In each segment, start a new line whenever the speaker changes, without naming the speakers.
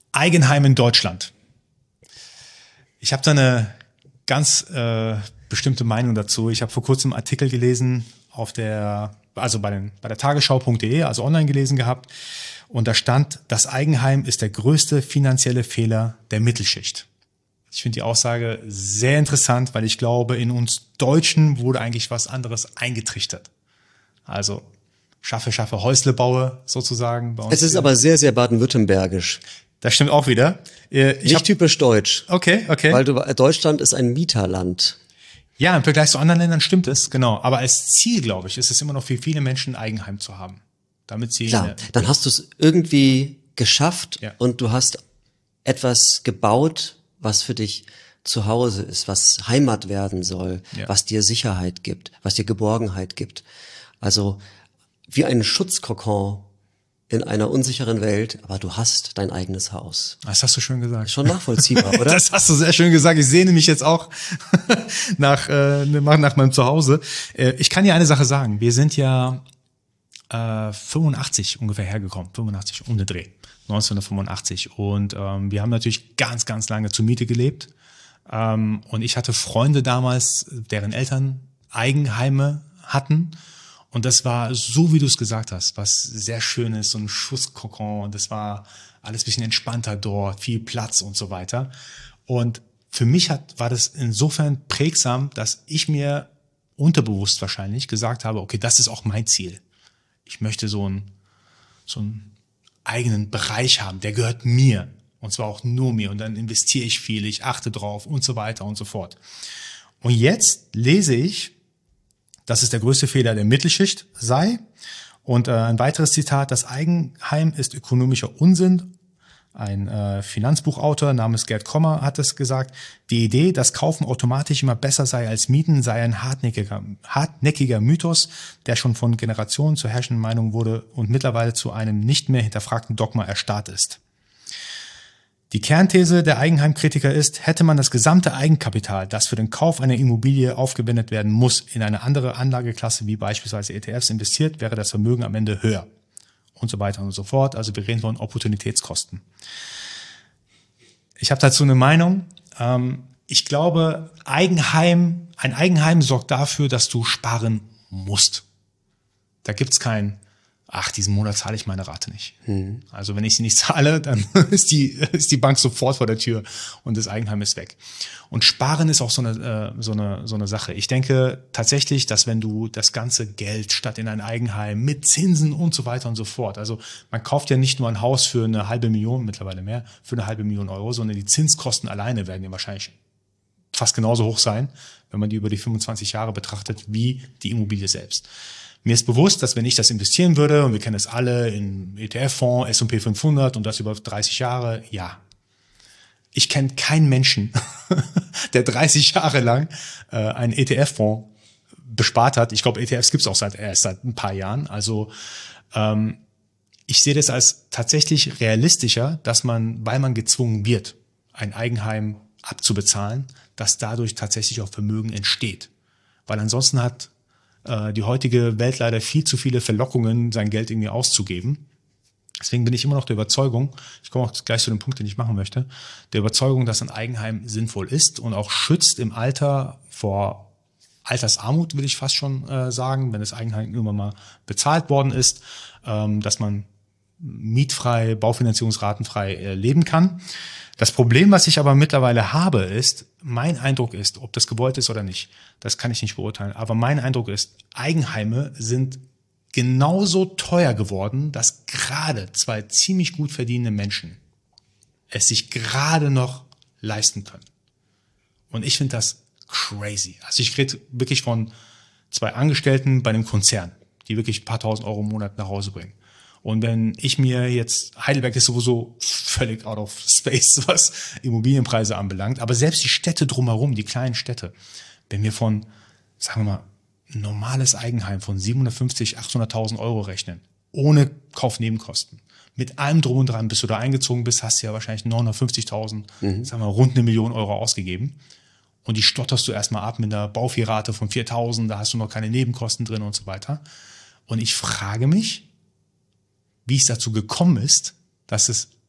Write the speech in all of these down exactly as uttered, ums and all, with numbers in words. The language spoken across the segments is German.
Eigenheim in Deutschland. Ich habe da eine ganz äh, bestimmte Meinung dazu. Ich habe vor kurzem einen Artikel gelesen auf der, also bei, den, bei der Tagesschau punkt de, also online gelesen gehabt. Und da stand, das Eigenheim ist der größte finanzielle Fehler der Mittelschicht. Ich finde die Aussage sehr interessant, weil ich glaube, in uns Deutschen wurde eigentlich was anderes eingetrichtert. Also schaffe, schaffe, Häusle baue sozusagen. Bei uns
es ist
hier.
Aber sehr, sehr baden-württembergisch.
Das stimmt auch wieder. Ich
Nicht
hab,
typisch deutsch.
Okay, okay.
Weil du, Deutschland ist ein Mieterland.
Ja, im Vergleich zu anderen Ländern stimmt es, genau. Aber als Ziel, glaube ich, ist es immer noch für viele Menschen, ein Eigenheim zu haben. Damit sie
Klar, dann hast du es irgendwie geschafft
ja.
und du hast etwas gebaut, was für dich zu Hause ist, was Heimat werden soll,
ja.
was dir Sicherheit gibt, was dir Geborgenheit gibt. Also wie ein Schutzkokon in einer unsicheren Welt, aber du hast dein eigenes Haus.
Das hast du schön gesagt.
Schon nachvollziehbar, oder?
Das hast du sehr schön gesagt. Ich sehne mich jetzt auch nach, äh, nach meinem Zuhause. Äh, ich kann dir eine Sache sagen. Wir sind ja äh, fünfundachtzig ungefähr hergekommen. fünfundachtzig, um den Dreh. neunzehnhundertfünfundachtzig. Und ähm, wir haben natürlich ganz, ganz lange zur Miete gelebt. Ähm, und ich hatte Freunde damals, deren Eltern Eigenheime hatten. Und das war so, wie du es gesagt hast, was sehr schön ist, so ein Schusskokon. Und das war alles ein bisschen entspannter dort, viel Platz und so weiter. Und für mich hat, war das insofern prägsam, dass ich mir unterbewusst wahrscheinlich gesagt habe, okay, das ist auch mein Ziel. Ich möchte so einen, so einen eigenen Bereich haben, der gehört mir. Und zwar auch nur mir. Und dann investiere ich viel, ich achte drauf und so weiter und so fort. Und jetzt lese ich, dass es der größte Fehler der Mittelschicht sei. Und äh, ein weiteres Zitat, das Eigenheim ist ökonomischer Unsinn. Ein äh, Finanzbuchautor namens Gerd Kommer hat es gesagt, die Idee, dass Kaufen automatisch immer besser sei als Mieten, sei ein hartnäckiger, hartnäckiger Mythos, der schon von Generationen zur herrschenden Meinung wurde und mittlerweile zu einem nicht mehr hinterfragten Dogma erstarrt ist. Die Kernthese der Eigenheimkritiker ist, hätte man das gesamte Eigenkapital, das für den Kauf einer Immobilie aufgewendet werden muss, in eine andere Anlageklasse wie beispielsweise E T Fs investiert, wäre das Vermögen am Ende höher. Und so weiter und so fort. Also wir reden von Opportunitätskosten. Ich habe dazu eine Meinung. Ich glaube, Eigenheim, ein Eigenheim sorgt dafür, dass du sparen musst. Da gibt's kein ach, diesen Monat zahle ich meine Rate nicht. Mhm. Also wenn ich sie nicht zahle, dann ist die, ist die Bank sofort vor der Tür und das Eigenheim ist weg. Und Sparen ist auch so eine, so eine, so eine Sache. Ich denke tatsächlich, dass wenn du das ganze Geld statt in ein Eigenheim mit Zinsen und so weiter und so fort, also man kauft ja nicht nur ein Haus für eine halbe Million, mittlerweile mehr, für eine halbe Million Euro, sondern die Zinskosten alleine werden ja wahrscheinlich fast genauso hoch sein, wenn man die über die fünfundzwanzig Jahre betrachtet, wie die Immobilie selbst. Mir ist bewusst, dass wenn ich das investieren würde, und wir kennen es alle in E T F-Fonds, S und P fünfhundert und das über dreißig Jahre, ja. Ich kenne keinen Menschen, der dreißig Jahre lang äh, einen E T F-Fonds bespart hat. Ich glaube, E T Fs gibt es auch seit, erst seit ein paar Jahren. Also ähm, ich sehe das als tatsächlich realistischer, dass man, weil man gezwungen wird, ein Eigenheim abzubezahlen, dass dadurch tatsächlich auch Vermögen entsteht. Weil ansonsten hat die heutige Welt leider viel zu viele Verlockungen, sein Geld irgendwie auszugeben. Deswegen bin ich immer noch der Überzeugung, ich komme auch gleich zu dem Punkt, den ich machen möchte, der Überzeugung, dass ein Eigenheim sinnvoll ist und auch schützt im Alter vor Altersarmut, will ich fast schon äh, sagen, wenn das Eigenheim irgendwann mal bezahlt worden ist, ähm, dass man mietfrei, baufinanzierungsratenfrei äh, leben kann. Das Problem, was ich aber mittlerweile habe, ist, mein Eindruck ist, ob das gewollt ist oder nicht, das kann ich nicht beurteilen, aber mein Eindruck ist, Eigenheime sind genauso teuer geworden, dass gerade zwei ziemlich gut verdienende Menschen es sich gerade noch leisten können. Und ich finde das crazy. Also ich rede wirklich von zwei Angestellten bei einem Konzern, die wirklich ein paar tausend Euro im Monat nach Hause bringen. Und wenn ich mir jetzt, Heidelberg ist sowieso völlig out of space, was Immobilienpreise anbelangt, aber selbst die Städte drumherum, die kleinen Städte, wenn wir von, sagen wir mal, ein normales Eigenheim von siebenhundertfünfzig, achthunderttausend Euro rechnen, ohne Kaufnebenkosten, mit allem drum und dran, bis du da eingezogen bist, hast du ja wahrscheinlich neunhundertfünfzigtausend, mhm. sagen wir mal, rund eine Million Euro ausgegeben. Und die stotterst du erstmal ab mit einer Baufeerrate von viertausend, da hast du noch keine Nebenkosten drin und so weiter. Und ich frage mich, wie es dazu gekommen ist, dass es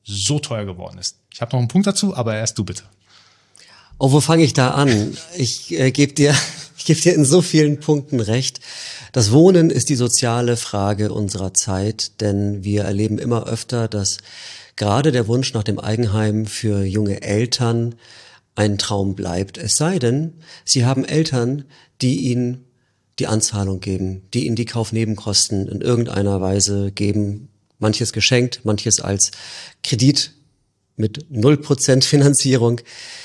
so teuer geworden ist. Ich habe noch einen Punkt dazu, aber erst du bitte.
Oh, wo fange ich da an? Ich äh, gebe dir, ich gebe dir in so vielen Punkten recht. Das Wohnen ist die soziale Frage unserer Zeit, denn wir erleben immer öfter, dass gerade der Wunsch nach dem Eigenheim für junge Eltern ein Traum bleibt. Es sei denn, sie haben Eltern, die ihnen die Anzahlung geben, die ihnen die Kaufnebenkosten in irgendeiner Weise geben. Manches geschenkt, manches als Kredit mit null Prozent Finanzierung.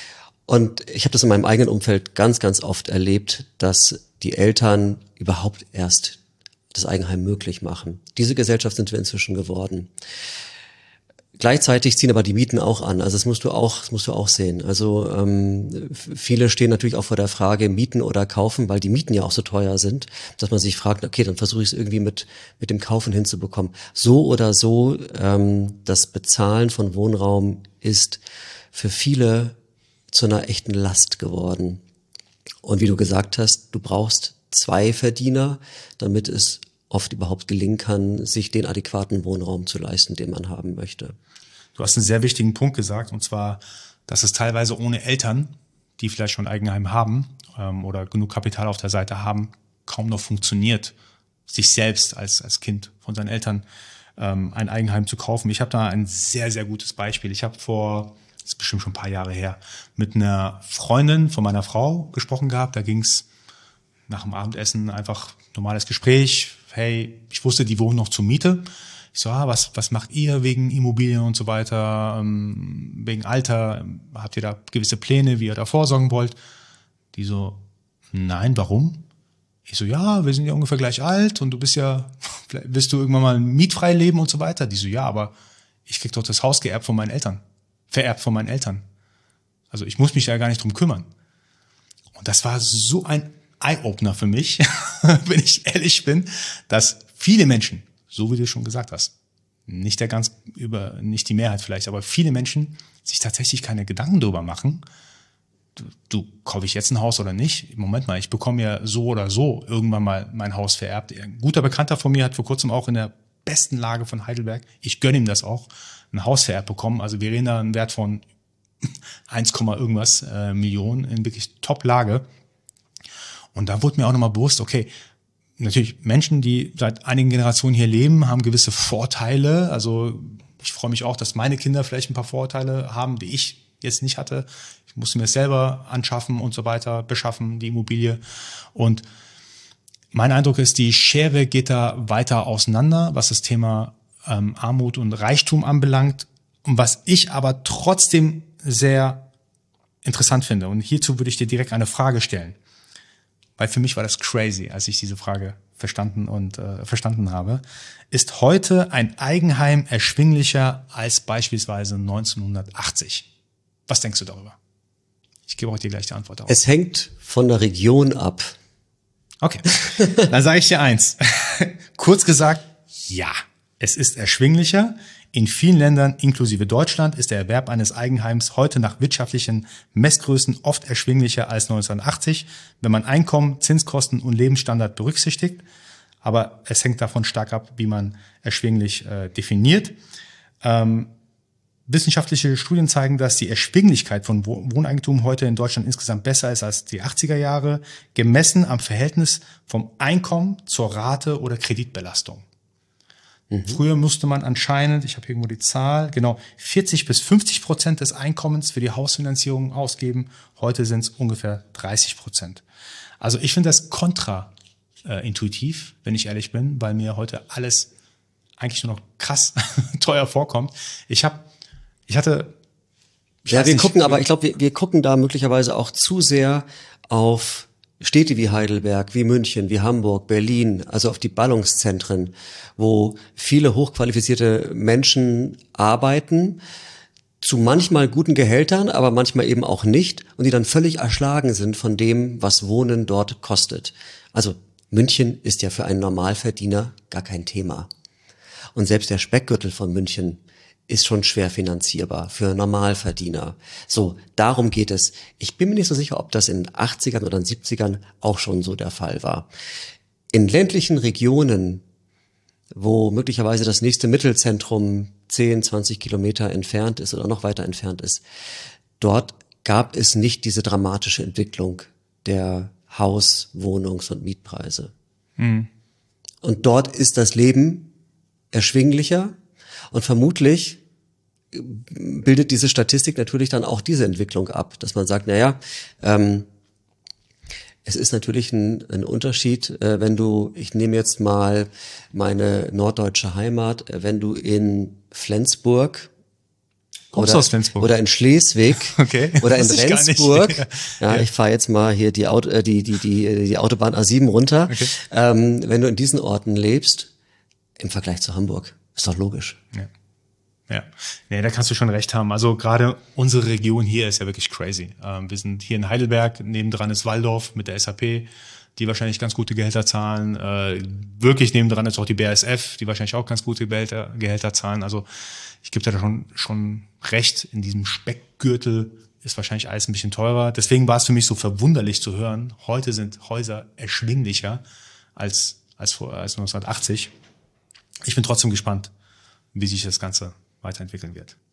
Und ich habe das in meinem eigenen Umfeld ganz, ganz oft erlebt, dass die Eltern überhaupt erst das Eigenheim möglich machen. Diese Gesellschaft sind wir inzwischen geworden. Gleichzeitig ziehen aber die Mieten auch an. Also das musst du auch, das musst du auch sehen. Also ähm, viele stehen natürlich auch vor der Frage, mieten oder kaufen, weil die Mieten ja auch so teuer sind, dass man sich fragt, okay, dann versuche ich es irgendwie mit mit dem Kaufen hinzubekommen. So oder so, ähm, das Bezahlen von Wohnraum ist für viele zu einer echten Last geworden. Und wie du gesagt hast, du brauchst zwei Verdiener, damit es oft überhaupt gelingen kann, sich den adäquaten Wohnraum zu leisten, den man haben möchte.
Du hast einen sehr wichtigen Punkt gesagt, und zwar, dass es teilweise ohne Eltern, die vielleicht schon ein Eigenheim haben ähm, oder genug Kapital auf der Seite haben, kaum noch funktioniert, sich selbst als als Kind von seinen Eltern ähm, ein Eigenheim zu kaufen. Ich habe da ein sehr, sehr gutes Beispiel. Ich habe vor, das ist bestimmt schon ein paar Jahre her, mit einer Freundin von meiner Frau gesprochen gehabt. Da ging es nach dem Abendessen einfach normales Gespräch. Hey, ich wusste, die wohnen noch zur Miete. Ich so, ah, was, was macht ihr wegen Immobilien und so weiter, ähm, wegen Alter? Habt ihr da gewisse Pläne, wie ihr da vorsorgen wollt? Die so, nein, warum? Ich so, ja, wir sind ja ungefähr gleich alt und du bist ja, vielleicht willst du irgendwann mal mietfrei leben und so weiter. Die so, ja, aber ich krieg doch das Haus geerbt von meinen Eltern, vererbt von meinen Eltern. Also ich muss mich da gar nicht drum kümmern. Und das war so ein Eye-Opener für mich, wenn ich ehrlich bin, dass viele Menschen, so wie du schon gesagt hast, nicht der ganz über, nicht die Mehrheit vielleicht, aber viele Menschen sich tatsächlich keine Gedanken darüber machen, du, du kaufe ich jetzt ein Haus oder nicht? Moment mal, ich bekomme ja so oder so irgendwann mal mein Haus vererbt. Ein guter Bekannter von mir hat vor kurzem auch in der besten Lage von Heidelberg, ich gönne ihm das auch, ein Haus vererbt bekommen. Also wir reden da einen Wert von eins, irgendwas äh, Millionen in wirklich Top-Lage. Und da wurde mir auch nochmal bewusst, okay, natürlich Menschen, die seit einigen Generationen hier leben, haben gewisse Vorteile. Also ich freue mich auch, dass meine Kinder vielleicht ein paar Vorteile haben, die ich jetzt nicht hatte. Ich musste mir das selber anschaffen und so weiter, beschaffen, die Immobilie. Und mein Eindruck ist, die Schere geht da weiter auseinander, was das Thema ähm, Armut und Reichtum anbelangt. Und was ich aber trotzdem sehr interessant finde. Und hierzu würde ich dir direkt eine Frage stellen. Weil für mich war das crazy, als ich diese Frage verstanden und äh, verstanden habe. Ist heute ein Eigenheim erschwinglicher als beispielsweise neunzehnhundertachtzig? Was denkst du darüber? Ich gebe euch dir gleich die Antwort darauf.
Es hängt von der Region ab.
Okay, dann sage ich dir eins. Kurz gesagt, ja, es ist erschwinglicher. In vielen Ländern, inklusive Deutschland, ist der Erwerb eines Eigenheims heute nach wirtschaftlichen Messgrößen oft erschwinglicher als neunzehnhundertachtzig, wenn man Einkommen, Zinskosten und Lebensstandard berücksichtigt. Aber es hängt davon stark ab, wie man erschwinglich äh, definiert. Ähm, wissenschaftliche Studien zeigen, dass die Erschwinglichkeit von Wohneigentum heute in Deutschland insgesamt besser ist als die achtziger Jahre, gemessen am Verhältnis vom Einkommen zur Rate oder Kreditbelastung. Mhm. Früher musste man anscheinend, ich habe irgendwo die Zahl, genau vierzig bis fünfzig Prozent des Einkommens für die Hausfinanzierung ausgeben. Heute sind es ungefähr dreißig Prozent. Also ich finde das kontraintuitiv, wenn ich ehrlich bin, weil mir heute alles eigentlich nur noch krass teuer vorkommt. Ich habe, ich hatte, ich
ja, wir
nicht,
gucken, aber ich glaube, wir, wir gucken da möglicherweise auch zu sehr auf Städte wie Heidelberg, wie München, wie Hamburg, Berlin, also auf die Ballungszentren, wo viele hochqualifizierte Menschen arbeiten, zu manchmal guten Gehältern, aber manchmal eben auch nicht, und die dann völlig erschlagen sind von dem, was Wohnen dort kostet. Also München ist ja für einen Normalverdiener gar kein Thema. Und selbst der Speckgürtel von München ist schon schwer finanzierbar für Normalverdiener. So, darum geht es. Ich bin mir nicht so sicher, ob das in den achtzigern oder in den siebzigern auch schon so der Fall war. In ländlichen Regionen wo möglicherweise das nächste Mittelzentrum zehn, zwanzig Kilometer entfernt ist oder noch weiter entfernt ist, dort gab es nicht diese dramatische Entwicklung der Haus-, Wohnungs- und Mietpreise.
Mhm.
Und dort ist das Leben erschwinglicher und vermutlich bildet diese Statistik natürlich dann auch diese Entwicklung ab, dass man sagt, naja, ähm, es ist natürlich ein, ein Unterschied, äh, wenn du, ich nehme jetzt mal meine norddeutsche Heimat, äh, wenn du in Flensburg
Kommst
oder,
du aus Flensburg?
oder in Schleswig
Okay,
oder in
wusste ich gar nicht.
Rendsburg,
Ja.
ja, ich fahre jetzt mal hier die, Auto, äh, die, die, die, die Autobahn A sieben runter,
Okay.
ähm, wenn du in diesen Orten lebst, im Vergleich zu Hamburg, ist doch logisch.
Ja. Ja, nee, da kannst du schon recht haben. Also gerade unsere Region hier ist ja wirklich crazy. Ähm, wir sind hier in Heidelberg, nebendran ist Walldorf mit der S A P, die wahrscheinlich ganz gute Gehälter zahlen. Äh, wirklich nebendran ist auch die B A S F, die wahrscheinlich auch ganz gute Gehälter, Gehälter zahlen. Also ich gebe da schon, schon recht, in diesem Speckgürtel ist wahrscheinlich alles ein bisschen teurer. Deswegen war es für mich so verwunderlich zu hören, heute sind Häuser erschwinglicher als, als, vor, als neunzehnhundertachtzig. Ich bin trotzdem gespannt, wie sich das Ganze weiterentwickeln wird.